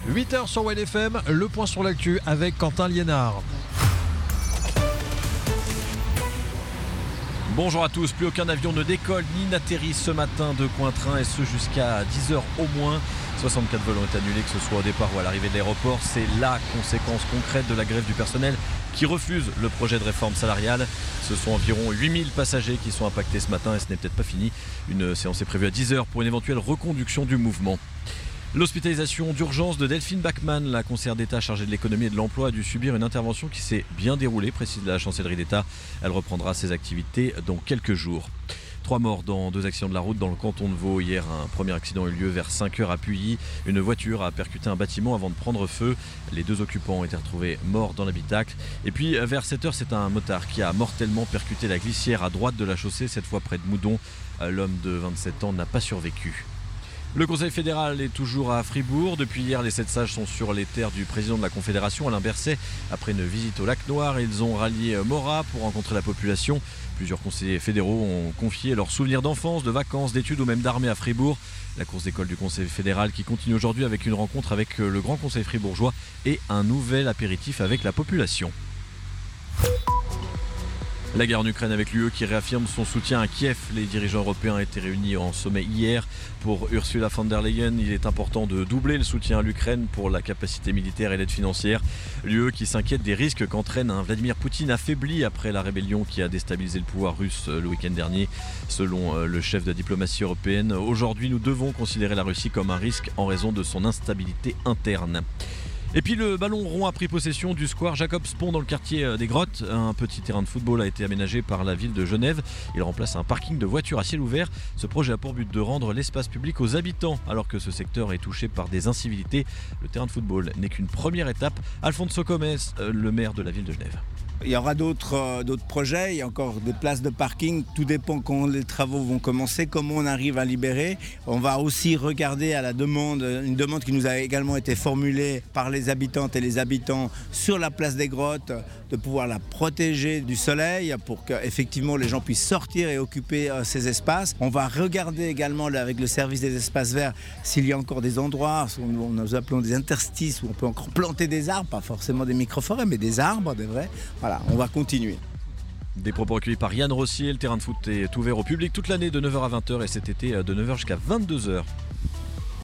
8h sur WFM, le point sur l'actu avec Quentin Liénard. Bonjour à tous, plus aucun avion ne décolle ni n'atterrit ce matin de Cointrin et ce jusqu'à 10h au moins. 64 vols ont été annulés, que ce soit au départ ou à l'arrivée de l'aéroport. C'est la conséquence concrète de la grève du personnel qui refuse le projet de réforme salariale. Ce sont environ 8000 passagers qui sont impactés ce matin et ce n'est peut-être pas fini. Une séance est prévue à 10h pour une éventuelle reconduction du mouvement. L'hospitalisation d'urgence de Delphine Backman, la conseillère d'État chargée de l'économie et de l'emploi, a dû subir une intervention qui s'est bien déroulée, précise la chancellerie d'État. Elle reprendra ses activités dans quelques jours. 3 morts dans 2 accidents de la route dans le canton de Vaud. Hier, un premier accident a eu lieu vers 5h à Puilly. Une voiture a percuté un bâtiment avant de prendre feu. Les 2 occupants ont été retrouvés morts dans l'habitacle. Et puis, vers 7h, c'est un motard qui a mortellement percuté la glissière à droite de la chaussée, cette fois près de Moudon. L'homme de 27 ans n'a pas survécu. Le Conseil fédéral est toujours à Fribourg. Depuis hier, les 7 sages sont sur les terres du président de la Confédération, Alain Berset. Après une visite au lac Noir, ils ont rallié Morat pour rencontrer la population. Plusieurs conseillers fédéraux ont confié leurs souvenirs d'enfance, de vacances, d'études ou même d'armée à Fribourg. La course d'école du Conseil fédéral qui continue aujourd'hui avec une rencontre avec le Grand Conseil fribourgeois et un nouvel apéritif avec la population. La guerre en Ukraine avec l'UE qui réaffirme son soutien à Kiev. Les dirigeants européens étaient réunis en sommet hier. Pour Ursula von der Leyen, il est important de doubler le soutien à l'Ukraine pour la capacité militaire et l'aide financière. L'UE qui s'inquiète des risques qu'entraîne un Vladimir Poutine affaibli après la rébellion qui a déstabilisé le pouvoir russe le week-end dernier. Selon le chef de la diplomatie européenne, aujourd'hui nous devons considérer la Russie comme un risque en raison de son instabilité interne. Et puis le ballon rond a pris possession du square Jacobspont dans le quartier des Grottes. Un petit terrain de football a été aménagé par la ville de Genève. Il remplace un parking de voitures à ciel ouvert. Ce projet a pour but de rendre l'espace public aux habitants alors que ce secteur est touché par des incivilités. Le terrain de football n'est qu'une première étape. Alfonso Comès, le maire de la ville de Genève. Il y aura d'autres projets, il y a encore des places de parking, tout dépend quand les travaux vont commencer, comment on arrive à libérer. On va aussi regarder à la demande, une demande qui nous a également été formulée par les habitantes et les habitants sur la place des Grottes, de pouvoir la protéger du soleil pour qu'effectivement les gens puissent sortir et occuper ces espaces. On va regarder également avec le service des espaces verts s'il y a encore des endroits, nous appelons des interstices, où on peut encore planter des arbres, pas forcément des micro-forêts, mais des arbres, des vrais. Voilà, on va continuer. Des propos recueillis par Yann Rossier. Le terrain de foot est ouvert au public toute l'année de 9h à 20h et cet été de 9h jusqu'à 22h.